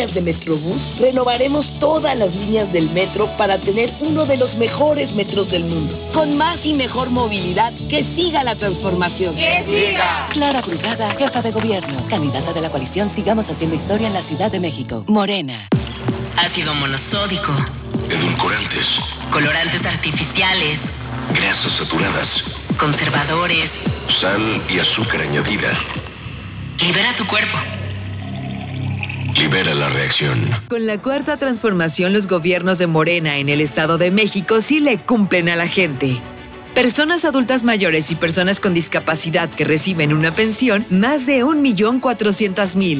de Metrobús, renovaremos todas las líneas del metro para tener uno de los mejores metros del mundo. Con más y mejor movilidad, que siga la transformación. ¡Que siga! Clara Brugada, jefa de gobierno, candidata de la coalición Sigamos Haciendo Historia en la Ciudad de México. Morena. Ácido monosódico. Edulcorantes. Colorantes artificiales. Grasas saturadas. Conservadores. Sal y azúcar añadida. Libera tu cuerpo. Libera la reacción. Con la cuarta transformación, los gobiernos de Morena en el Estado de México sí le cumplen a la gente. Personas adultas mayores y personas con discapacidad que reciben una pensión, más de 1,400,000.